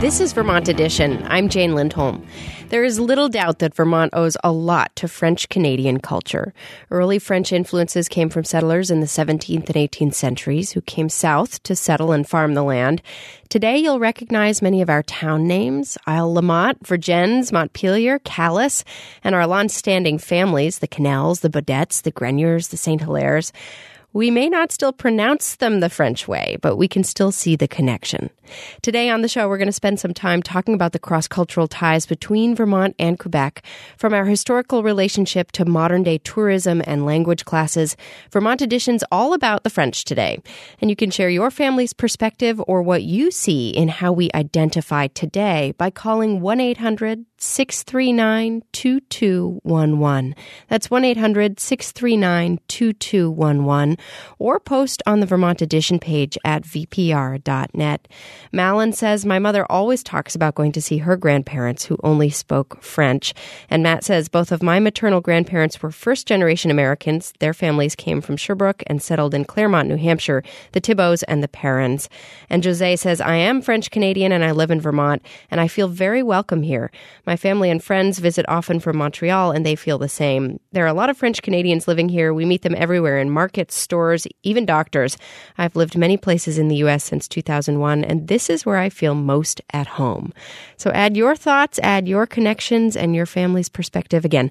This is Vermont Edition. I'm Jane Lindholm. There is little doubt that Vermont owes a lot to French-Canadian culture. Early French influences came from settlers in the 17th and 18th centuries who came south to settle and farm the land. Today, you'll recognize many of our town names: Isle-la-Motte, Vergennes, Montpelier, Calais, and our long-standing families, the Cannels, the Baudettes, the Greniers, the St. Hilairs. We may not still pronounce them the French way, but we can still see the connection. Today on the show, we're going to spend some time talking about the cross-cultural ties between Vermont and Quebec, from our historical relationship to modern-day tourism and language classes. Vermont Edition's all about the French today. And you can share your family's perspective or what you see in how we identify today by calling 1-800-639-2211. That's 1-800-639-2211. Or post on the Vermont Edition page at vpr.net. Malin says, my mother always talks about going to see her grandparents who only spoke French. And Matt says, both of my maternal grandparents were first-generation Americans. Their families came from Sherbrooke and settled in Claremont, New Hampshire, the Thibauts and the Perrons. And Jose says, I am French-Canadian and I live in Vermont, and I feel very welcome here. My family and friends visit often from Montreal, and they feel the same. There are a lot of French-Canadians living here. We meet them everywhere in markets, stores, even doctors. I've lived many places in the U.S. since 2001, and this is where I feel most at home. So add your thoughts, add your connections, and your family's perspective. Again,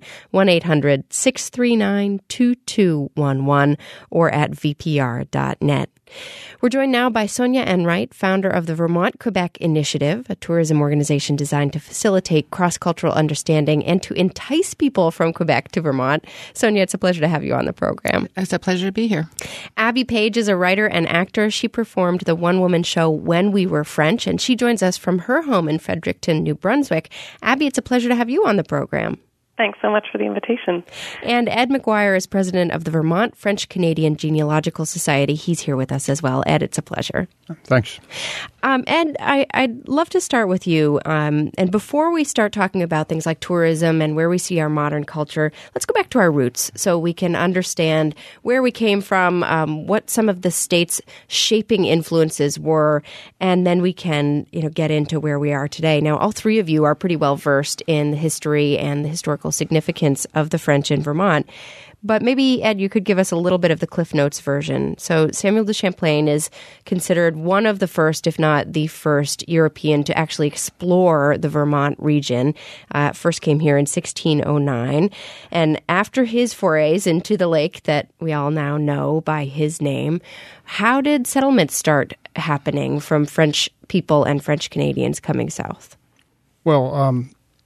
1-800-639-2211 or at vpr.net. We're joined now by Sonia Enright, founder of the Vermont-Quebec Initiative, a tourism organization designed to facilitate cross-cultural understanding and to entice people from Quebec to Vermont. Sonia, it's a pleasure to have you on the program. It's a pleasure to be here. Abby Page is a writer and actor. She performed the one-woman show When We Were French, and she joins us from her home in Fredericton, New Brunswick. Abby, it's a pleasure to have you on the program. Thanks so much for the invitation. And Ed McGuire is president of the Vermont French-Canadian Genealogical Society. He's here with us as well. Ed, it's a pleasure. Thanks. Ed, I'd love to start with you. And before we start talking about things like tourism and where we see our modern culture, let's go back to our roots so we can understand where we came from, what some of the state's shaping influences were, and then we can, get into where we are today. Now, all three of you are pretty well versed in the history and the historical significance of the French in Vermont. But maybe, Ed, you could give us a little bit of the Cliff Notes version. So Samuel de Champlain is considered one of the first, if not the first, European to actually explore the Vermont region. First came here in 1609. And after his forays into the lake that we all now know by his name, how did settlements start happening from French people and French Canadians coming south? Well,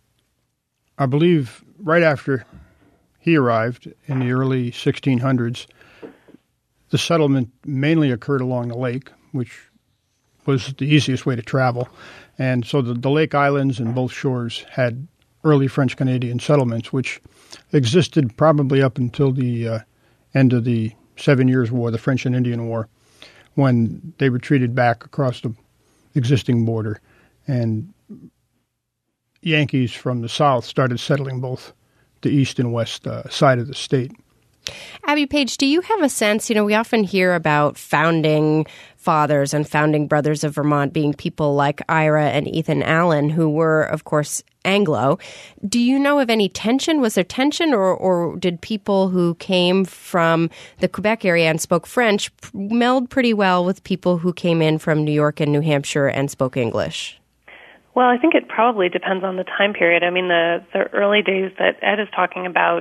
I believe right after he arrived in the early 1600s, the settlement mainly occurred along the lake, which was the easiest way to travel. And so the Lake Islands and both shores had early French-Canadian settlements, which existed probably up until the end of the 7 Years' War, the French and Indian War, when they retreated back across the existing border. And Yankees from the south started settling both the east and west side of the state. Abby Page, do you have a sense, we often hear about founding fathers and founding brothers of Vermont being people like Ira and Ethan Allen, who were, of course, Anglo. Do you know of any tension? Was there tension, or did people who came from the Quebec area and spoke French meld pretty well with people who came in from New York and New Hampshire and spoke English? Well, I think it probably depends on the time period. I mean, the early days that Ed is talking about,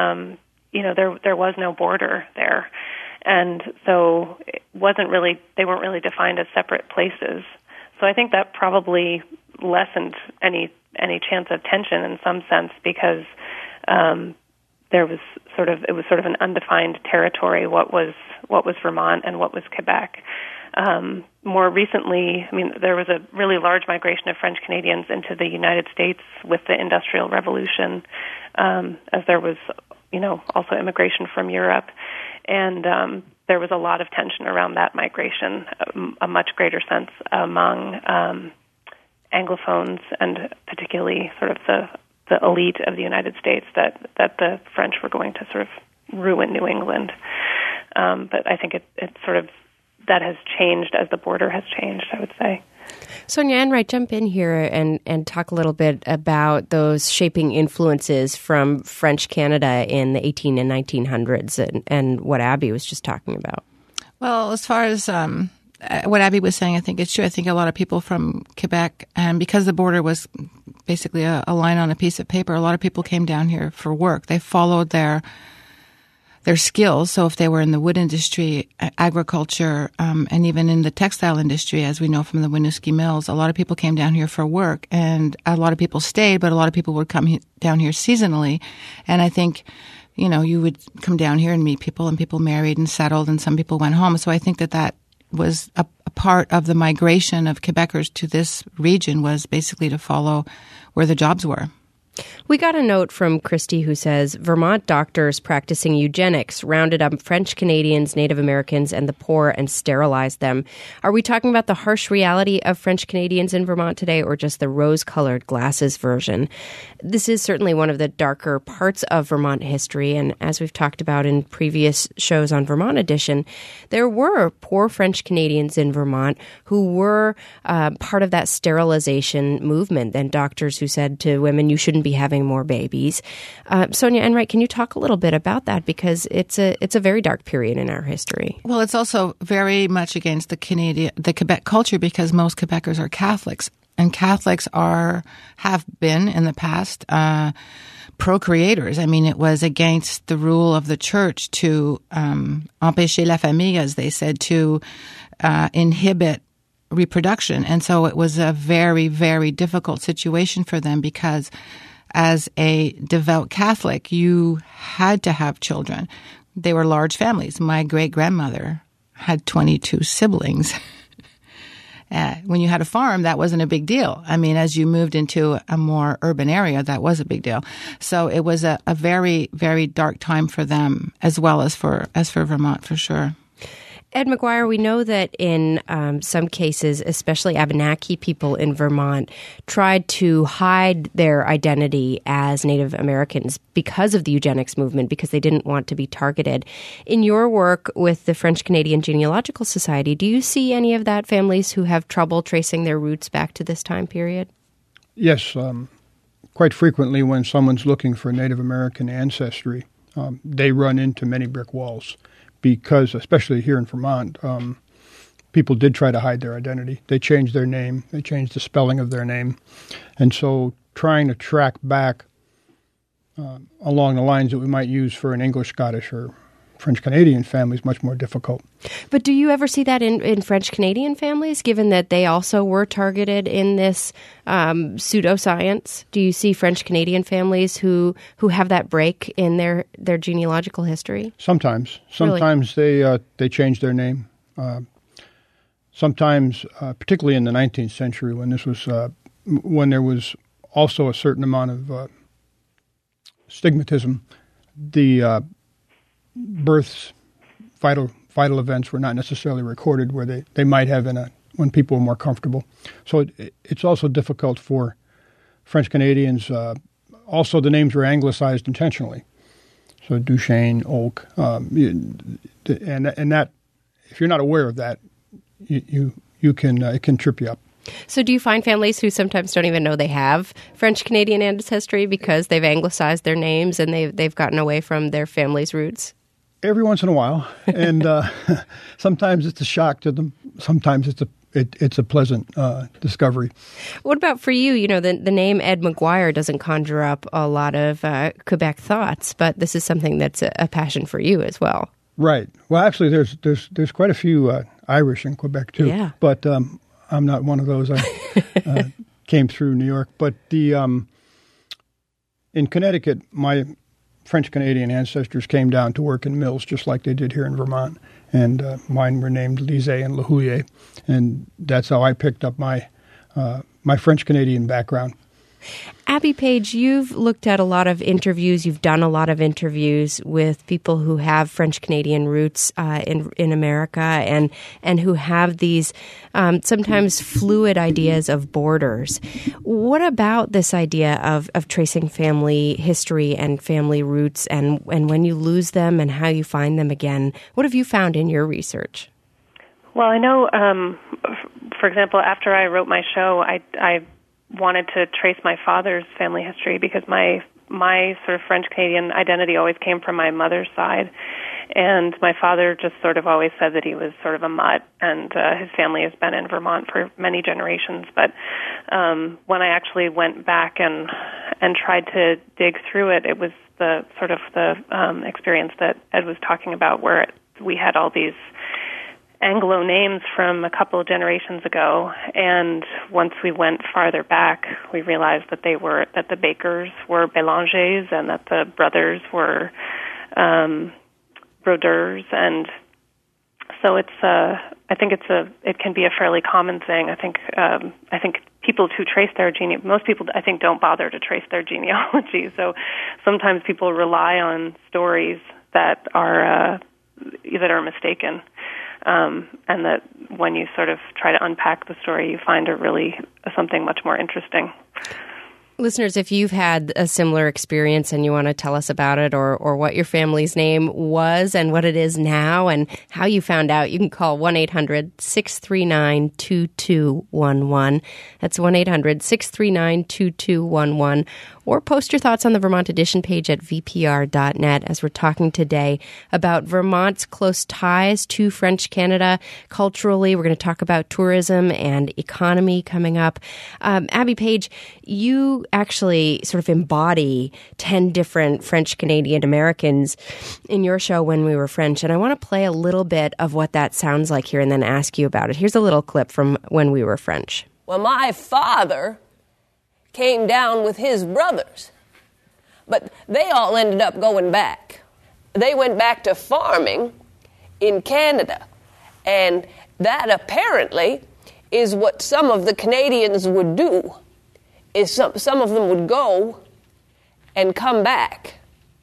there was no border there. And so they weren't really defined as separate places. So I think that probably lessened any chance of tension in some sense, because it was sort of an undefined territory, what was Vermont and what was Quebec. More recently, there was a really large migration of French Canadians into the United States with the Industrial Revolution, as there was, also immigration from Europe. And there was a lot of tension around that migration, a much greater sense among Anglophones and particularly sort of the elite of the United States that the French were going to sort of ruin New England. But I think it sort of that has changed as the border has changed, I would say. Sonia Enright, jump in here and talk a little bit about those shaping influences from French Canada in the 18 and 1900s and what Abby was just talking about. Well, as far as what Abby was saying, I think it's true. I think a lot of people from Quebec, and because the border was basically a line on a piece of paper, a lot of people came down here for work. They followed their skills. So if they were in the wood industry, agriculture, and even in the textile industry, as we know from the Winooski Mills, a lot of people came down here for work, and a lot of people stayed, but a lot of people would come down here seasonally. And I think, you would come down here and meet people, and people married and settled, and some people went home. So I think that was a part of the migration of Quebecers to this region, was basically to follow where the jobs were. We got a note from Christy who says, Vermont doctors practicing eugenics rounded up French Canadians, Native Americans, and the poor and sterilized them. Are we talking about the harsh reality of French Canadians in Vermont today, or just the rose-colored glasses version? This is certainly one of the darker parts of Vermont history, and as we've talked about in previous shows on Vermont Edition, there were poor French Canadians in Vermont who were part of that sterilization movement, and doctors who said to women, you shouldn't be having more babies. Sonia Enright, can you talk a little bit about that? Because it's a very dark period in our history. Well, it's also very much against the Quebec culture, because most Quebecers are Catholics, and Catholics have been in the past procreators. I mean, it was against the rule of the church to empêcher la famille, as they said, to inhibit reproduction. And so it was a very, very difficult situation for them, because as a devout Catholic, you had to have children. They were large families. My great-grandmother had 22 siblings. When you had a farm, that wasn't a big deal. I mean, as you moved into a more urban area, that was a big deal. So it was a very, very dark time for them, as well as for Vermont, for sure. Ed McGuire, we know that in some cases, especially Abenaki people in Vermont, tried to hide their identity as Native Americans because of the eugenics movement, because they didn't want to be targeted. In your work with the French Canadian Genealogical Society, do you see any of that, families who have trouble tracing their roots back to this time period? Yes. Quite frequently when someone's looking for Native American ancestry, they run into many brick walls. Because, especially here in Vermont, people did try to hide their identity. They changed their name. They changed the spelling of their name. And so trying to track back along the lines that we might use for an English, Scottish, or French-Canadian family is much more difficult. But do you ever see that in French-Canadian families, given that they also were targeted in this pseudoscience? Do you see French-Canadian families who have that break in their genealogical history? Sometimes. Sometimes really? They change their name. Sometimes, particularly in the 19th century, when there was also a certain amount of stigmatism, the births, vital events were not necessarily recorded where they might have when people were more comfortable. So it's also difficult for French Canadians. Also, the names were anglicized intentionally. So Duchesne, Oak, and that, if you're not aware of that, you can it can trip you up. So do you find families who sometimes don't even know they have French-Canadian ancestry because they've anglicized their names and they've gotten away from their family's roots? Every once in a while, and sometimes it's a shock to them. Sometimes it's a pleasant discovery. What about for you? You know, the name Ed McGuire doesn't conjure up a lot of Quebec thoughts, but this is something that's a passion for you as well. Right. Well, actually, there's quite a few Irish in Quebec too. Yeah. But I'm not one of those. I came through New York, but in Connecticut, my French-Canadian ancestors came down to work in mills just like they did here in Vermont, and mine were named Lisée and Lahoulier, and that's how I picked up my French-Canadian background. Abby Page, you've looked at a lot of interviews. You've done a lot of interviews with people who have French-Canadian roots in America and who have these sometimes fluid ideas of borders. What about this idea of tracing family history and family roots and when you lose them and how you find them again? What have you found in your research? Well, I know for example, after I wrote my show, I wanted to trace my father's family history because my sort of French-Canadian identity always came from my mother's side. And my father just sort of always said that he was sort of a mutt, and his family has been in Vermont for many generations. But when I actually went back and tried to dig through it, it was the sort of the experience that Ed was talking about, where we had all these Anglo names from a couple of generations ago, and once we went farther back, we realized that the Bakers were Bélangers, and that the brothers were Brodeurs, and so it can be a fairly common thing. I think people who trace their most people I think don't bother to trace their genealogy. So sometimes people rely on stories that are mistaken, and that when you sort of try to unpack the story, you find something much more interesting. Listeners, if you've had a similar experience and you want to tell us about it, or what your family's name was and what it is now and how you found out, you can call 1-800-639-2211. That's 1-800-639-2211. Or post your thoughts on the Vermont Edition page at vpr.net, as we're talking today about Vermont's close ties to French Canada culturally. We're going to talk about tourism and economy coming up. Abby Page, you actually sort of embody 10 different French Canadian Americans in your show, When We Were French. And I want to play a little bit of what that sounds like here and then ask you about it. Here's a little clip from When We Were French. Well, my father came down with his brothers, but they all ended up going back. They went back to farming in Canada, and that apparently is what some of the Canadians would do, is some of them would go and come back.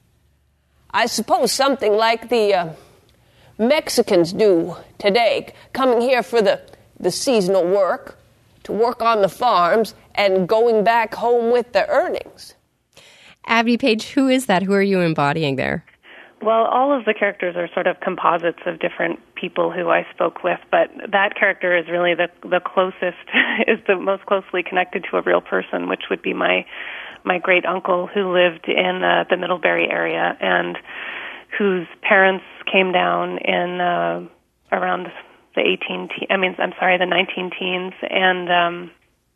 I suppose something like the Mexicans do today, coming here for the seasonal work, to work on the farms, and going back home with the earnings. Abby Page, who is that? Who are you embodying there? Well, all of the characters are sort of composites of different people who I spoke with, but that character is really the closest, is the most closely connected to a real person, which would be my great uncle who lived in the Middlebury area and whose parents came down in around the 19 teens, and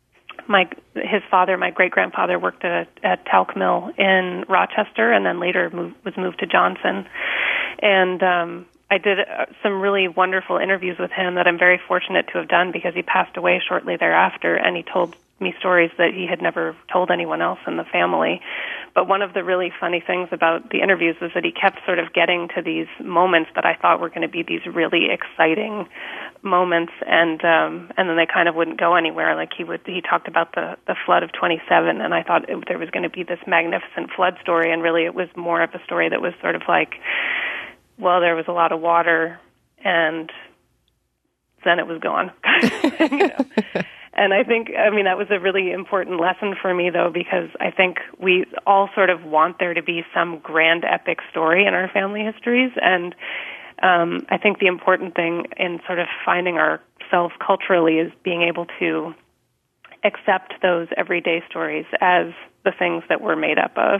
his father, my great-grandfather, worked at talc mill in Rochester, and then later was moved to Johnson. And I did some really wonderful interviews with him that I'm very fortunate to have done, because he passed away shortly thereafter, and he told me stories that he had never told anyone else in the family. But one of the really funny things about the interviews was that he kept sort of getting to these moments that I thought were going to be these really exciting moments, and then they kind of wouldn't go anywhere. Like he talked about the flood of 27, and I thought there was going to be this magnificent flood story, and really it was more of a story that was sort of like, well, there was a lot of water, and then it was gone. You know? And I think, that was a really important lesson for me, though, because I think we all sort of want there to be some grand epic story in our family histories. And I think the important thing in sort of finding ourselves culturally is being able to accept those everyday stories as the things that we're made up of.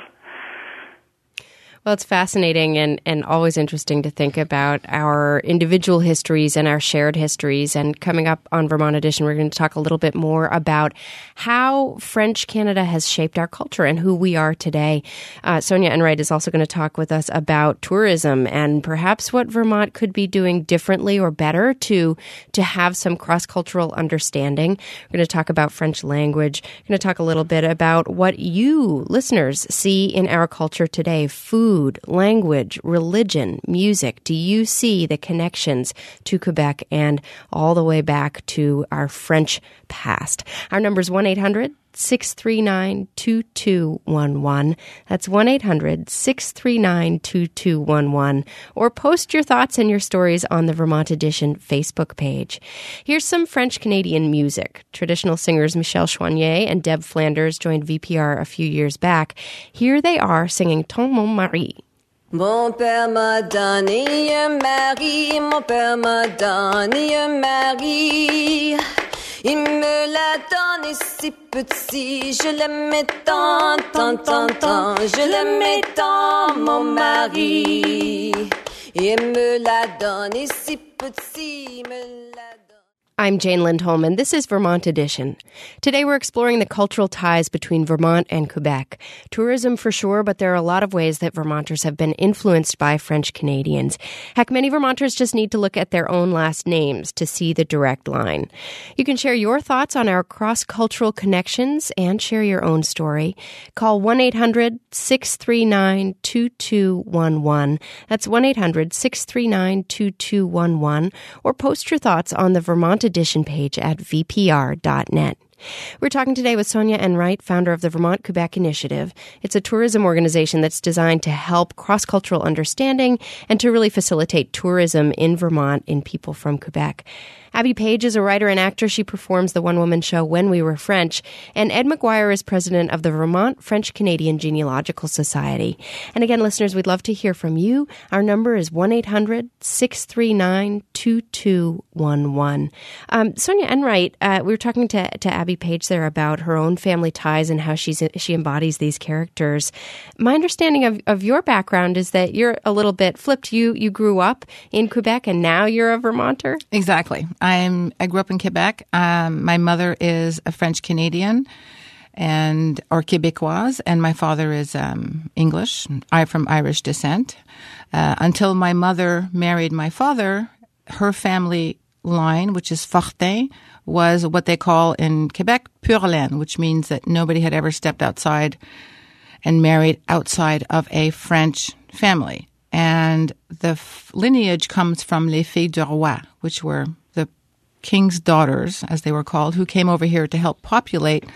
Well, it's fascinating and always interesting to think about our individual histories and our shared histories. And coming up on Vermont Edition, we're going to talk a little bit more about how French Canada has shaped our culture and who we are today. Sonia Enright is also going to talk with us about tourism and perhaps what Vermont could be doing differently or better to have some cross-cultural understanding. We're going to talk about French language. We're going to talk a little bit about what you, listeners, see in our culture today. Food, language, religion, music. Do you see the connections to Quebec and all the way back to our French past? Our number is 1-800-639-2211. That's 1-800-639-2211. Or post your thoughts and your stories on the Vermont Edition Facebook page. Here's some French-Canadian music. Traditional singers Michel Choignet and Deb Flanders joined VPR a few years back. Here they are singing Ton Mon Mari. Mon père m'a donné un mari, mon père m'a donné un mari. Il me la donne si petit, je l'aimais tant, tant, tant, tant, je l'aimais tant, mon mari. Il me la donne si petit, me la donne. I'm Jane Lindholm, this is Vermont Edition. Today we're exploring the cultural ties between Vermont and Quebec. Tourism for sure, but there are a lot of ways that Vermonters have been influenced by French Canadians. Heck, many Vermonters just need to look at their own last names to see the direct line. You can share your thoughts on our cross-cultural connections and share your own story. Call 1-800-639-2211. That's 1-800-639-2211. Or post your thoughts on the Vermont Edition page at vpr.net. We're talking today with Sonia Enright, founder of the Vermont-Quebec Initiative. It's a tourism organization that's designed to help cross-cultural understanding and to really facilitate tourism in Vermont in people from Quebec. Abby Page is a writer and actor. She performs the one-woman show When We Were French. And Ed McGuire is president of the Vermont French-Canadian Genealogical Society. And again, listeners, we'd love to hear from you. Our number is 1-800-639-2211. Sonia Enright, we were talking to Abby Page there about her own family ties and how she embodies these characters. My understanding of your background is that you're a little bit flipped. You grew up in Quebec and now you're a Vermonter? Exactly. I grew up in Quebec. My mother is a French Canadian or Québécoise, and my father is English. I'm from Irish descent. Until my mother married my father, her family line, which is Fortin, was what they call in Quebec pure laine, which means that nobody had ever stepped outside and married outside of a French family. And the lineage comes from les filles du roi, which were the king's daughters, as they were called, who came over here to help populate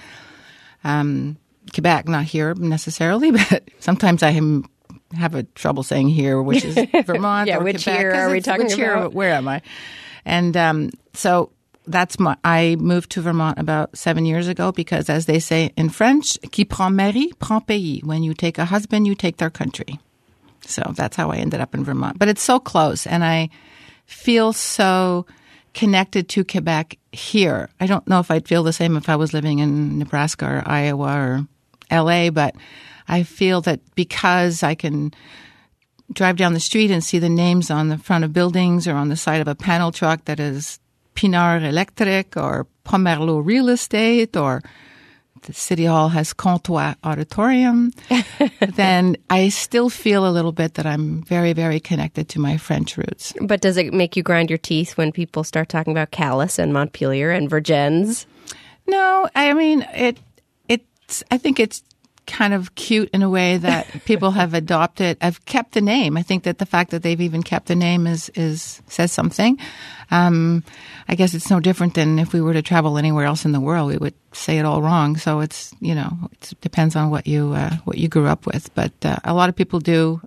Quebec, not here necessarily, but sometimes I have a trouble saying here, which is Vermont yeah, or which Quebec. Year are we talking about? Where am I? And so I moved to Vermont about 7 years ago because, as they say in French, qui prend mari, prend pays. When you take a husband, you take their country. So that's how I ended up in Vermont. But it's so close, and I feel so connected to Quebec here. I don't know if I'd feel the same if I was living in Nebraska or Iowa or LA, but I feel that because I can drive down the street and see the names on the front of buildings or on the side of a panel truck that is Pinard Electric or Pomerleau Real Estate, or the City Hall has Comtois Auditorium, then I still feel a little bit that I'm very, very connected to my French roots. But does it make you grind your teeth when people start talking about Calais and Montpelier and Vergennes? No, I mean, I think it's kind of cute in a way that people have adopted. I've kept the name. I think that the fact that they've even kept the name says something. I guess it's no different than if we were to travel anywhere else in the world, we would say it all wrong. So it depends on what you grew up with. But a lot of people do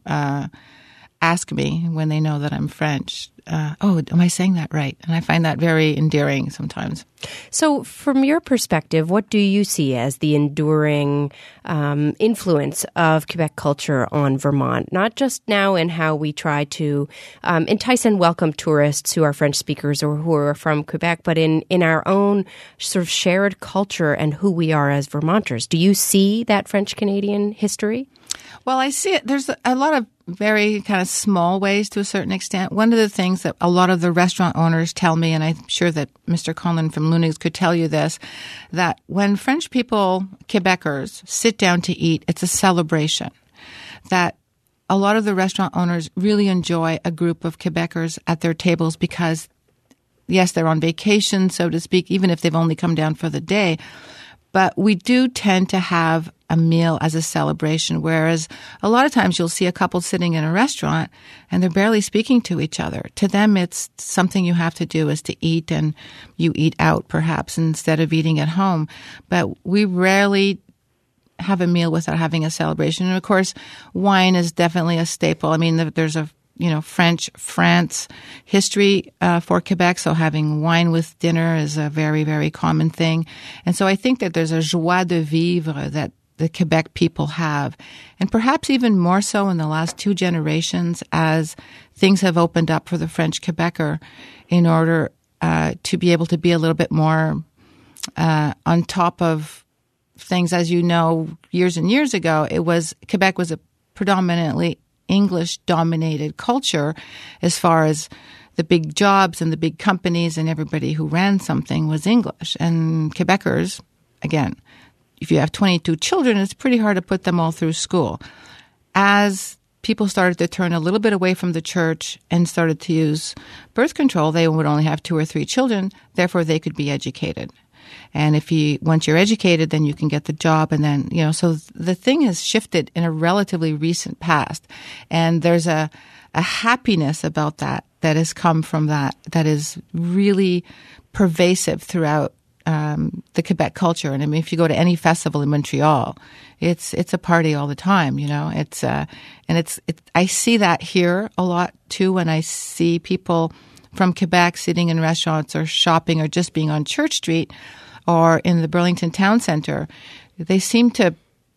ask me when they know that I'm French, am I saying that right? And I find that very endearing sometimes. So from your perspective, what do you see as the enduring influence of Quebec culture on Vermont? Not just now in how we try to entice and welcome tourists who are French speakers or who are from Quebec, but in our own sort of shared culture and who we are as Vermonters. Do you see that French-Canadian history? Well, I see it. There's a lot of very kind of small ways to a certain extent. One of the things that a lot of the restaurant owners tell me, and I'm sure that Mr. Conlon from Lunig's could tell you this, that when French people, Quebecers, sit down to eat, it's a celebration. That a lot of the restaurant owners really enjoy a group of Quebecers at their tables because, yes, they're on vacation, so to speak, even if they've only come down for the day. But we do tend to have a meal as a celebration, whereas a lot of times you'll see a couple sitting in a restaurant and they're barely speaking to each other. To them, it's something you have to do is to eat, and you eat out perhaps instead of eating at home. But we rarely have a meal without having a celebration. And of course, wine is definitely a staple. I mean, there's a France history for Quebec, so having wine with dinner is a very, very common thing. And so I think that there's a joie de vivre that the Quebec people have, and perhaps even more so in the last 2 generations as things have opened up for the French Quebecer in order to be able to be a little bit more on top of things, as you know, years and years ago, Quebec was a predominantly English-dominated culture as far as the big jobs and the big companies, and everybody who ran something was English. And Quebecers, again, if you have 22 children, it's pretty hard to put them all through school. As people started to turn a little bit away from the church and started to use birth control, they would only have 2 or 3 children, therefore they could be educated. And once you're educated, then you can get the job. And then, so the thing has shifted in a relatively recent past. And there's a happiness about that has come from that is really pervasive throughout the Quebec culture. And I mean, if you go to any festival in Montreal, it's a party all the time, I see that here a lot too when I see people from Quebec sitting in restaurants or shopping or just being on Church Street or in the Burlington Town Center. They seem to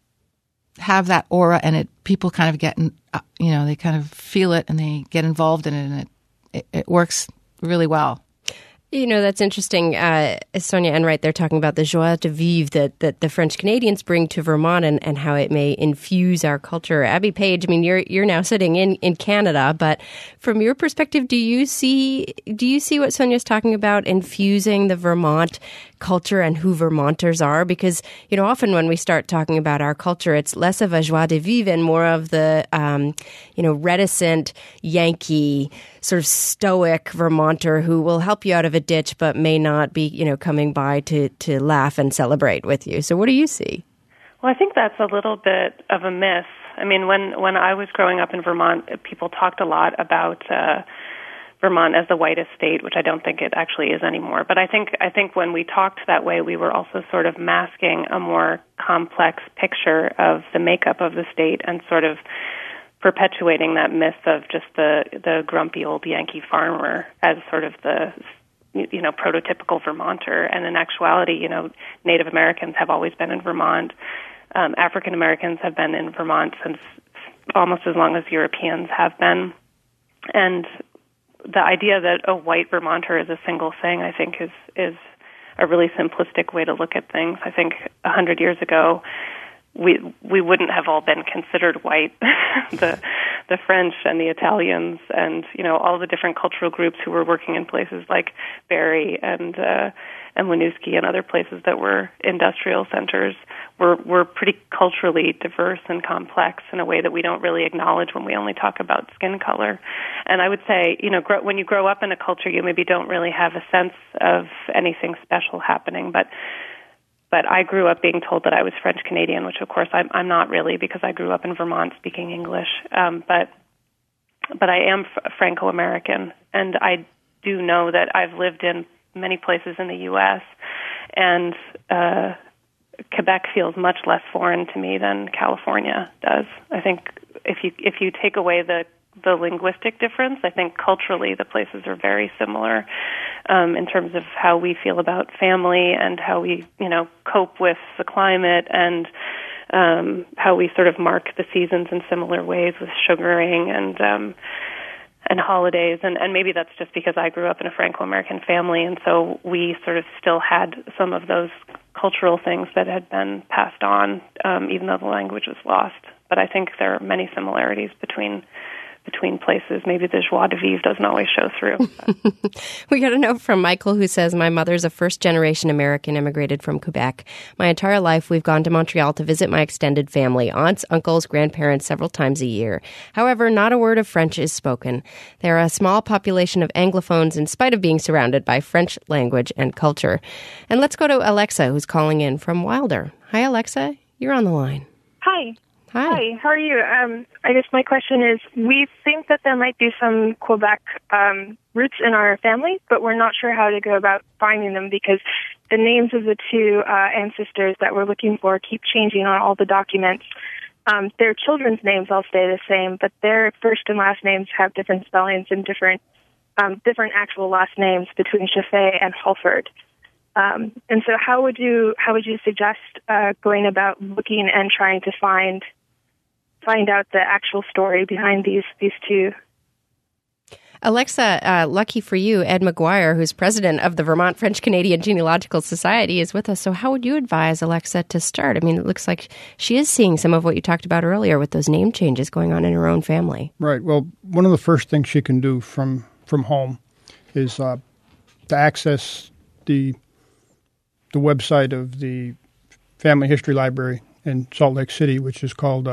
have that aura, and people kind of get, they kind of feel it and they get involved in it, and it works really well. That's interesting. Sonia Enright, they're talking about the joie de vivre that the French Canadians bring to Vermont and how it may infuse our culture. Abby Page, I mean, you're now sitting in Canada, but from your perspective, do you see what Sonia's talking about, infusing the Vermont culture and who Vermonters are? Because, often when we start talking about our culture, it's less of a joie de vivre and more of the, reticent Yankee, sort of stoic Vermonter who will help you out of a ditch but may not be, coming by to laugh and celebrate with you. So what do you see? Well, I think that's a little bit of a myth. I mean, when I was growing up in Vermont, people talked a lot about Vermont as the whitest state, which I don't think it actually is anymore. But I think when we talked that way, we were also sort of masking a more complex picture of the makeup of the state and sort of perpetuating that myth of just the grumpy old Yankee farmer as sort of the prototypical Vermonter. And in actuality, Native Americans have always been in Vermont. African Americans have been in Vermont since almost as long as Europeans have been. And the idea that a white Vermonter is a single thing, I think, is a really simplistic way to look at things. I think 100 years ago, we wouldn't have all been considered white. the French and the Italians and all the different cultural groups who were working in places like Barrie and Winooski and other places that were industrial centers were pretty culturally diverse and complex in a way that we don't really acknowledge when we only talk about skin color. And I would say, when you grow up in a culture, you maybe don't really have a sense of anything special happening, but I grew up being told that I was French Canadian, which of course I'm not really, because I grew up in Vermont speaking English. But I am Franco-American, and I do know that I've lived in many places in the U.S., and Quebec feels much less foreign to me than California does. I think if you take away the linguistic difference, I think culturally the places are very similar in terms of how we feel about family and how we, cope with the climate and how we sort of mark the seasons in similar ways with sugaring and holidays. And maybe that's just because I grew up in a Franco-American family, and so we sort of still had some of those cultural things that had been passed on, even though the language was lost. But I think there are many similarities between places. Maybe the joie de vivre doesn't always show through. We got a note from Michael who says, my mother's a first-generation American, immigrated from Quebec. My entire life, we've gone to Montreal to visit my extended family, aunts, uncles, grandparents, several times a year. However, not a word of French is spoken. There are a small population of Anglophones in spite of being surrounded by French language and culture. And let's go to Alexa, who's calling in from Wilder. Hi, Alexa. You're on the line. Hi. Hi, how are you? I guess my question is, we think that there might be some Quebec roots in our family, but we're not sure how to go about finding them because the names of the two ancestors that we're looking for keep changing on all the documents. Their children's names all stay the same, but their first and last names have different spellings and different actual last names between Chaffee and Halford. And so how would you suggest going about looking and trying to find out the actual story behind these two? Alexa, lucky for you, Ed McGuire, who's president of the Vermont French-Canadian Genealogical Society, is with us. So how would you advise Alexa to start? I mean, it looks like she is seeing some of what you talked about earlier with those name changes going on in her own family. Right. Well, one of the first things she can do from home is to access the website of the Family History Library in Salt Lake City, which is called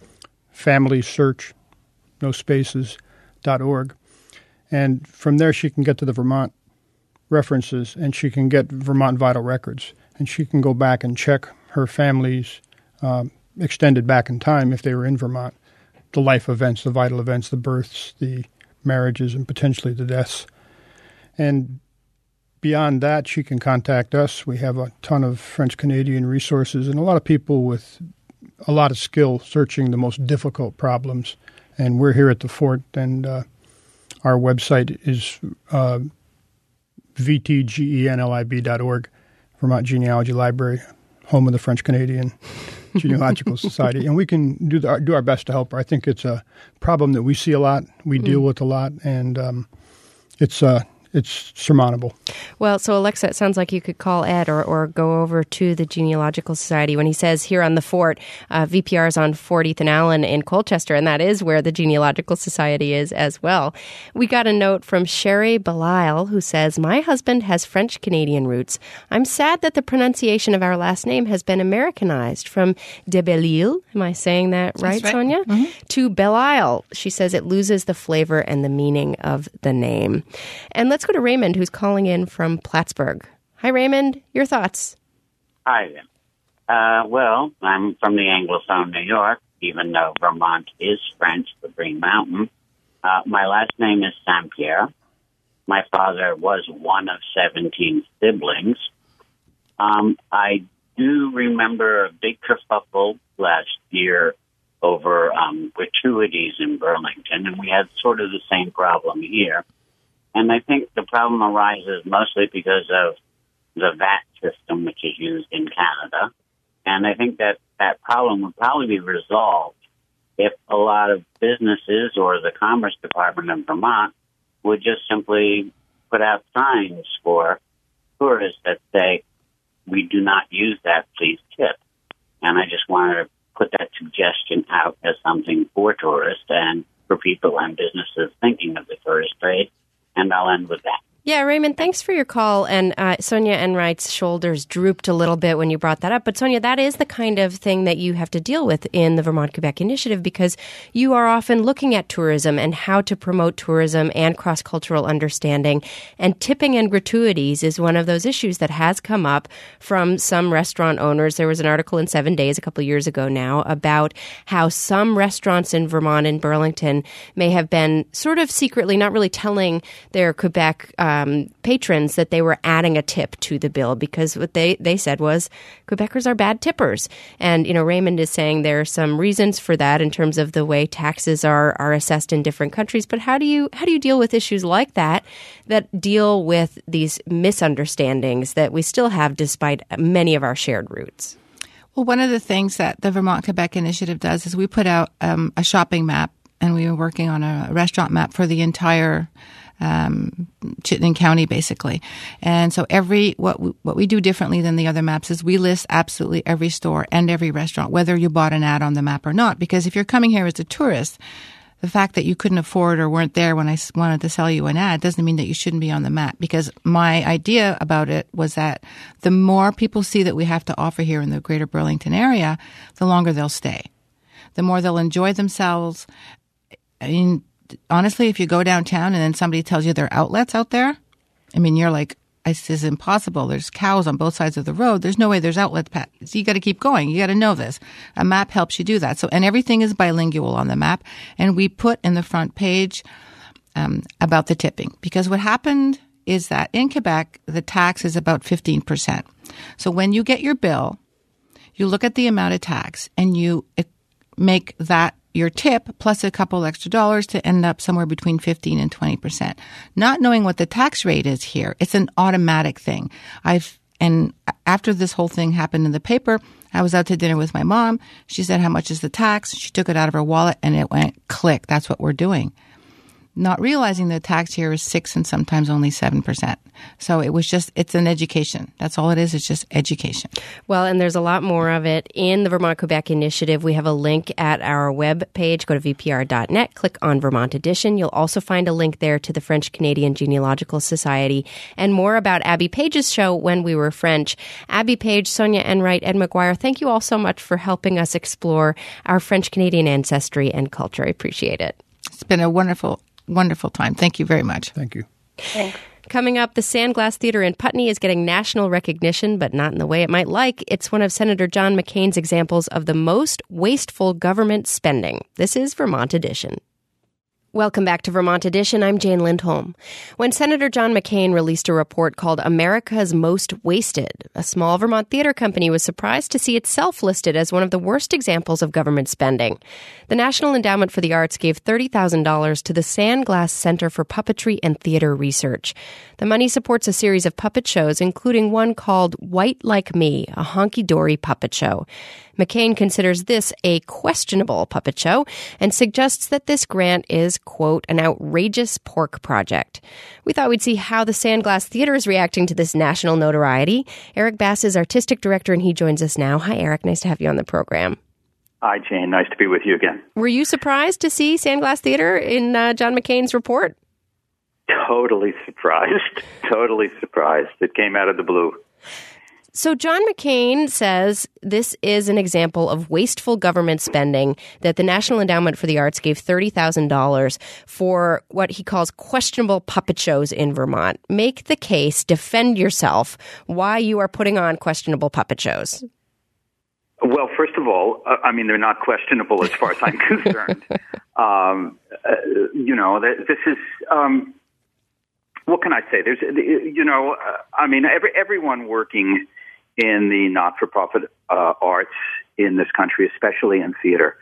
FamilySearch.org. And from there, she can get to the Vermont references, and she can get Vermont vital records. And she can go back and check her family's extended back in time, if they were in Vermont, the life events, the vital events, the births, the marriages, and potentially the deaths. And beyond that, she can contact us. We have a ton of French-Canadian resources and a lot of people with a lot of skill searching the most difficult problems. And we're here at the fort, and our website is vtgenlib.org, Vermont Genealogy Library, home of the French-Canadian Genealogical Society. And we can do our best to help her. I think it's a problem that we see a lot, we deal with a lot, and it's surmountable. Well, so Alexa, it sounds like you could call Ed or go over to the Genealogical Society when he says here on the fort, VPR is on 40th and Allen in Colchester, and that is where the Genealogical Society is as well. We got a note from Sherry Belisle who says, my husband has French-Canadian roots. I'm sad that the pronunciation of our last name has been Americanized from de Bellisle, am I saying that right, Sonia? Mm-hmm. To Belisle. She says it loses the flavor and the meaning of the name. And let's go to Raymond, who's calling in from Plattsburgh. Hi, Raymond. Your thoughts? Hi. Well, I'm from the Anglophone New York, even though Vermont is French, the Green Mountain. My last name is Saint-Pierre. My father was one of 17 siblings. I do remember a big kerfuffle last year over gratuities in Burlington, and we had sort of the same problem here. And I think the problem arises mostly because of the VAT system, which is used in Canada. And I think that problem would probably be resolved if a lot of businesses or the Commerce Department of Vermont would just simply put out signs for tourists that say, we do not use that, please tip. And I just wanted to put that suggestion out as something for tourists and for people and businesses thinking of the tourist trade. And I'll end with that. Yeah, Raymond, thanks for your call. And Sonia Enright's shoulders drooped a little bit when you brought that up. But Sonia, that is the kind of thing that you have to deal with in the Vermont Quebec Initiative, because you are often looking at tourism and how to promote tourism and cross-cultural understanding. And tipping and gratuities is one of those issues that has come up from some restaurant owners. There was an article in 7 Days a couple of years ago now about how some restaurants in Vermont and Burlington may have been sort of secretly, not really telling their Quebec patrons that they were adding a tip to the bill, because what they said was Quebecers are bad tippers. And, Raymond is saying there are some reasons for that in terms of the way taxes are assessed in different countries. But how do you deal with issues like that deal with these misunderstandings that we still have despite many of our shared roots? Well, one of the things that the Vermont Quebec Initiative does is we put out a shopping map, and we were working on a restaurant map for the entire Chittenden County, basically. And so what we do differently than the other maps is we list absolutely every store and every restaurant, whether you bought an ad on the map or not. Because if you're coming here as a tourist, the fact that you couldn't afford or weren't there when I wanted to sell you an ad doesn't mean that you shouldn't be on the map. Because my idea about it was that the more people see that we have to offer here in the greater Burlington area, the longer they'll stay. The more they'll enjoy themselves. I mean, honestly, if you go downtown and then somebody tells you there are outlets out there, I mean, you're like, this is impossible. There's cows on both sides of the road. There's no way there's outlets. So you got to keep going. You got to know this. A map helps you do that. So, and everything is bilingual on the map. And we put in the front page about the tipping, because what happened is that in Quebec, the tax is about 15%. So when you get your bill, you look at the amount of tax and you make that your tip plus a couple extra dollars to end up somewhere between 15 and 20%. Not knowing what the tax rate is here, it's an automatic thing. And after this whole thing happened in the paper, I was out to dinner with my mom. She said, how much is the tax? She took it out of her wallet and it went click. That's what we're doing. not realizing the tax here is 6% and sometimes only 7%. So it's an education. That's all it is. It's just education. Well, and there's a lot more of it in the Vermont Quebec Initiative. We have a link at our web page. Go to vpr.net, click on Vermont Edition. You'll also find a link there to the French Canadian Genealogical Society and more about Abby Page's show, When We Were French. Abby Page, Sonia Enright, Ed McGuire, thank you all so much for helping us explore our French Canadian ancestry and culture. I appreciate it. It's been a wonderful time. Thank you very much. Thank you. Thanks. Coming up, the Sandglass Theatre in Putney is getting national recognition, but not in the way it might like. It's one of Senator John McCain's examples of the most wasteful government spending. This is Vermont Edition. Welcome back to Vermont Edition. I'm Jane Lindholm. When Senator John McCain released a report called America's Most Wasted, a small Vermont theater company was surprised to see itself listed as one of the worst examples of government spending. The National Endowment for the Arts gave $30,000 to the Sandglass Center for Puppetry and Theater Research. The money supports a series of puppet shows, including one called White Like Me, a honky-dory puppet show. McCain considers this a questionable puppet show and suggests that this grant is, quote, an outrageous pork project. We thought we'd see how the Sandglass Theatre is reacting to this national notoriety. Eric Bass is artistic director, and he joins us now. Hi, Eric. Nice to have you on the program. Hi, Jane. Nice to be with you again. Were you surprised to see Sandglass Theatre in John McCain's report? Totally surprised. Totally surprised. It came out of the blue. So John McCain says this is an example of wasteful government spending, that the National Endowment for the Arts gave $30,000 for what he calls questionable puppet shows in Vermont. Make the case, defend yourself, why you are putting on questionable puppet shows. Well, first of all, they're not questionable as far as I'm concerned. This is... what can I say? There's, everyone working in the not-for-profit arts in this country, especially in theater,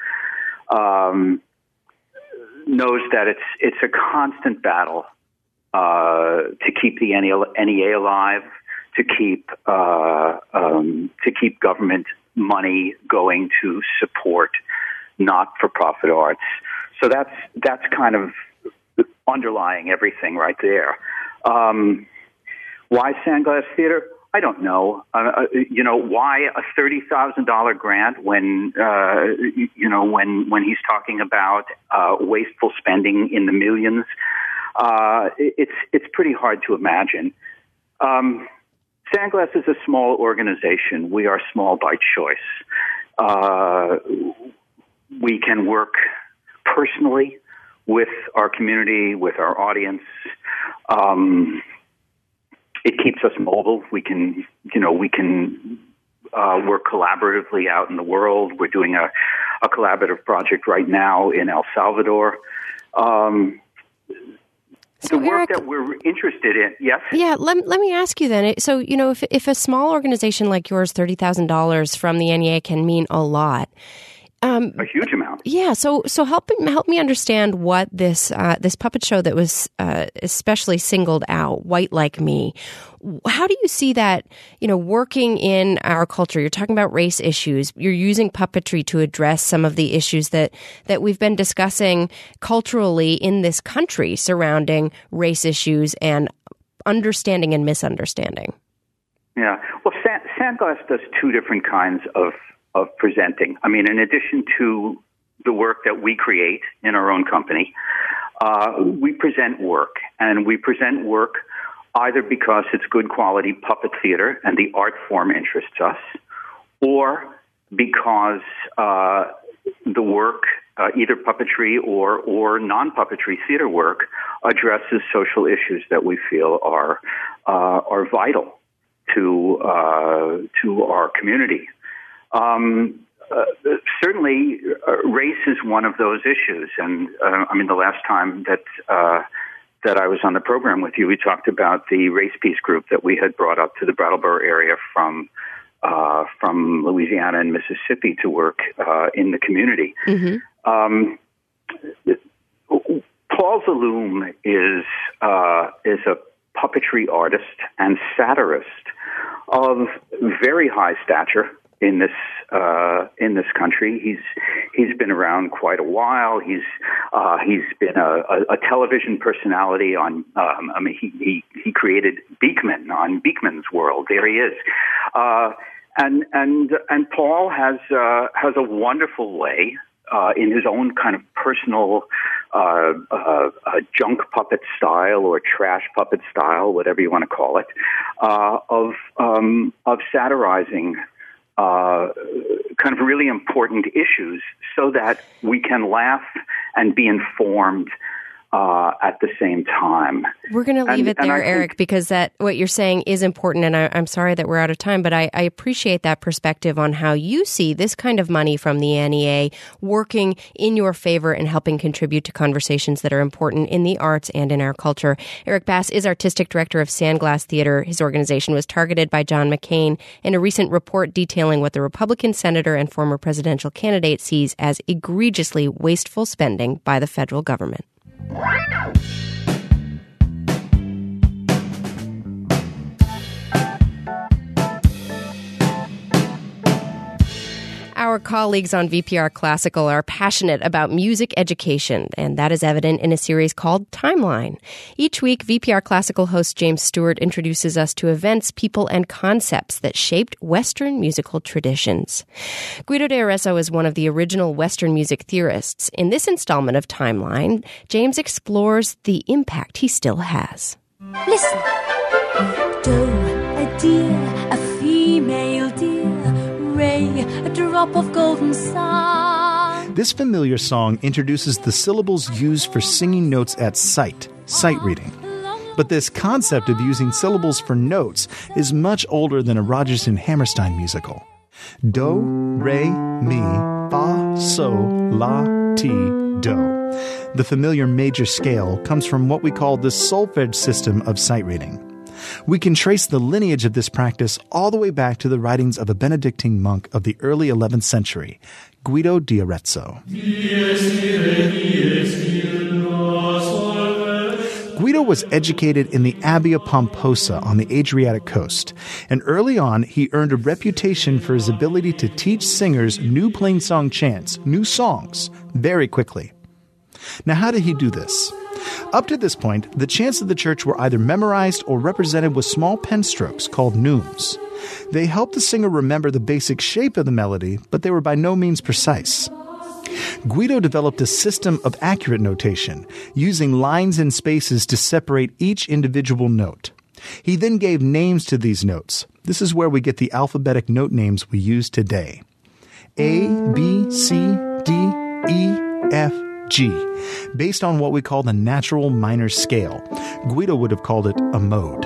knows that it's a constant battle to keep the NEA alive, to keep government money going to support not-for-profit arts. So that's kind of underlying everything right there. Why Sandglass Theatre? I don't know. Why a $30,000 grant when he's talking about wasteful spending in the millions? It's pretty hard to imagine. Sandglass is a small organization. We are small by choice. We can work personally with our community, with our audience. It keeps us mobile. We can work collaboratively out in the world. We're doing a collaborative project right now in El Salvador. So the work Eric, that we're interested in, yes? Yeah, let me ask you then. So, if a small organization like yours, $30,000 from the NEA can mean a lot. A huge amount. Yeah. So help me understand what this puppet show that was especially singled out, White Like Me. How do you see that, working in our culture? You're talking about race issues. You're using puppetry to address some of the issues that we've been discussing culturally in this country surrounding race issues and understanding and misunderstanding. Yeah. Well, Sandglass does two different kinds of presenting. In addition to the work that we create in our own company, we present work. And we present work either because it's good quality puppet theater and the art form interests us, or because the work, either puppetry or non-puppetry theater work, addresses social issues that we feel are vital to our community. Certainly, race is one of those issues, and the last time that I was on the program with you, we talked about the Race Peace group that we had brought up to the Brattleboro area from Louisiana and Mississippi to work in the community. Mm-hmm. Paul Zaloom is a puppetry artist and satirist of very high stature. in this country. He's been around quite a while. He's been a television personality on. He created Beekman on Beekman's World. There he is. And Paul has a wonderful way in his own kind of personal junk puppet style or trash puppet style, whatever you want to call it, of satirizing kind of really important issues so that we can laugh and be informed at the same time. We're going to leave it there, Eric, because what you're saying is important, and I'm sorry that we're out of time, but I appreciate that perspective on how you see this kind of money from the NEA working in your favor and helping contribute to conversations that are important in the arts and in our culture. Eric Bass is artistic director of Sandglass Theater. His organization was targeted by John McCain in a recent report detailing what the Republican senator and former presidential candidate sees as egregiously wasteful spending by the federal government. Our colleagues on VPR Classical are passionate about music education, and that is evident in a series called Timeline. Each week, VPR Classical host James Stewart introduces us to events, people, and concepts that shaped Western musical traditions. Guido de Arezzo is one of the original Western music theorists. In this installment of Timeline, James explores the impact he still has. Listen. Do, a deer, a female deer, a drop of golden sun. This familiar song introduces the syllables used for singing notes at sight reading. But this concept of using syllables for notes is much older than a Rodgers and Hammerstein musical. Do, re, mi, fa, sol, la, ti, do. The familiar major scale comes from what we call the solfege system of sight reading. We can trace the lineage of this practice all the way back to the writings of a Benedictine monk of the early 11th century, Guido di Arezzo. Guido was educated in the Abbey of Pomposa on the Adriatic coast, and early on he earned a reputation for his ability to teach singers new plainsong chants, new songs, very quickly. Now, how did he do this? Up to this point, the chants of the church were either memorized or represented with small pen strokes called neumes. They helped the singer remember the basic shape of the melody, but they were by no means precise. Guido developed a system of accurate notation, using lines and spaces to separate each individual note. He then gave names to these notes. This is where we get the alphabetic note names we use today. A, B, C, D, E, F, G, based on what we call the natural minor scale. Guido would have called it a mode.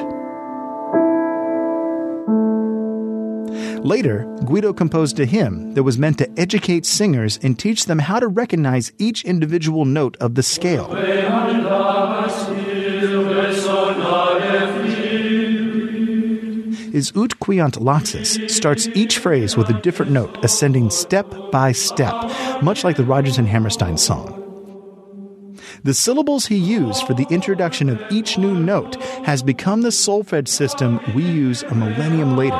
Later, Guido composed a hymn that was meant to educate singers and teach them how to recognize each individual note of the scale. His Ut Quiant Laxus starts each phrase with a different note, ascending step by step, much like the Rodgers and Hammerstein song. The syllables he used for the introduction of each new note has become the solfege system we use a millennium later.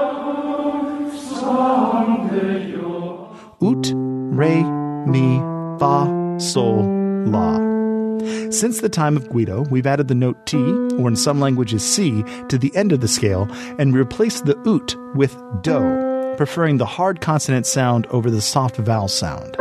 Ut, re, mi, fa, sol, la. Since the time of Guido, we've added the note T, or in some languages C, to the end of the scale and replaced the ut with do, preferring the hard consonant sound over the soft vowel sound.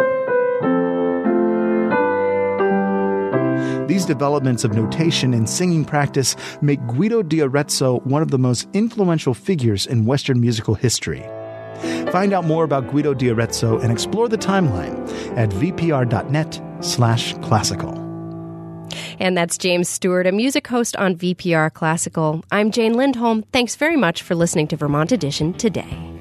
These developments of notation and singing practice make Guido di Arezzo one of the most influential figures in Western musical history. Find out more about Guido di Arezzo and explore the timeline at vpr.net/classical. And that's James Stewart, a music host on VPR Classical. I'm Jane Lindholm. Thanks very much for listening to Vermont Edition today.